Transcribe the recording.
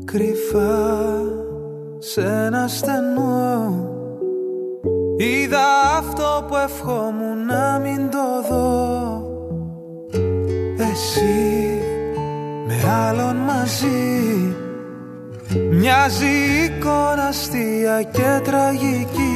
κρυφά σε ένα στενό. Είδα αυτό που ευχόμουν να μην το δω. Εσύ με άλλον μαζί, μοιάζει εικόνα αστεία και τραγική.